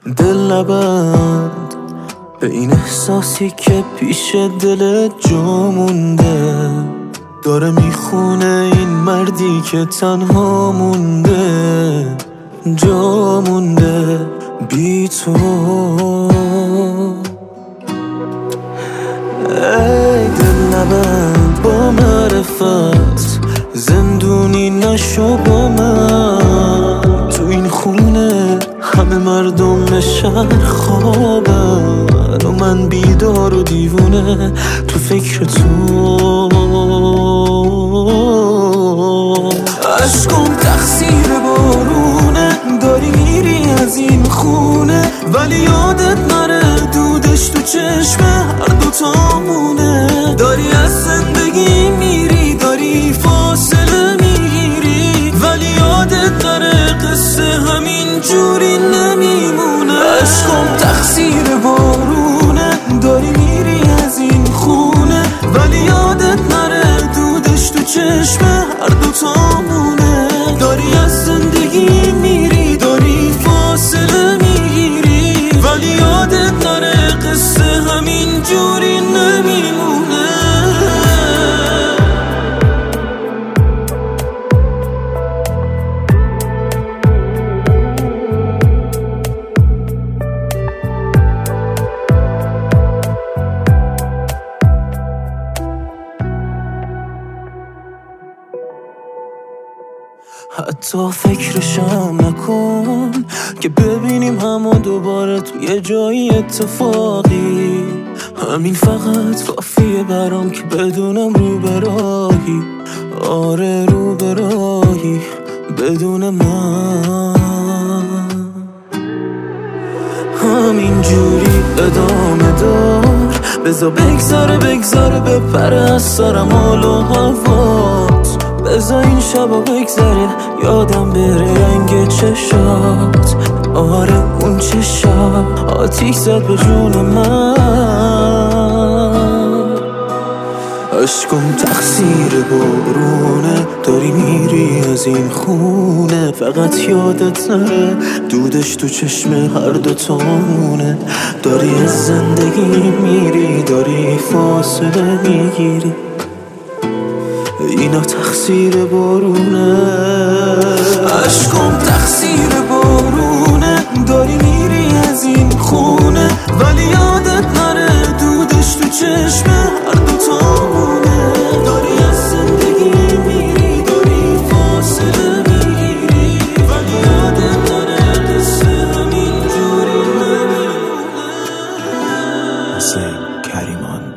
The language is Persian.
دل نبند به این احساسی که پیش دلت جا مونده، داره میخونه این مردی که تنها مونده، جا مونده بی تو. ای دل نبند با معرفت، زندونی نشو با من. تو این خونه همه مردم شهر خوابن و من بیدار و دیوونه تو فکر تو. عشقم تقصیر بارونه، داری میری از این خونه ولی یادت نره دودش تو چشم هر دوتامونه. داری از زندگی میری، داری فاصله میگیری ولی یادت نره قصه همین جوری نمیمونه. عشقم تقصیر بارونه، داری میری از این خونه ولی یادت نره دودش تو چشم هر دوتامونه. داری از زندگی میری، داری فاصله میگیری ولی یادت نره قصه همین جوری نمیمونه. حتی فکرشم نکن که ببینیم همو دوباره توی جایی اتفاقی. همین فقط کافیه برام که بدونم رو براهی، آره رو براهی بدون من. همین جوری ادامه دار، بذار بگذره بپره از سرم حال و هوات. بذار این شبا بگذره یادم بره رنگ چشات، آره اون چشات آتیش زد به جون من. عشقم تقصیر بارونه، داری میری از این خونه فقط یادت نره دودش تو چشم هر دوتامونه. داری از زندگی میری، داری فاصله میگیری، اینا تقصیر بارونه. عشقم تقصیر بارونه، داری میری از این خونه ولی یادت نره دودش تو چشم هر دوتامونه. داری از زندگی میری، داری فاصله میگیری ولی یادت نره قصه همین جوری نمیمونه. حسین کریمان.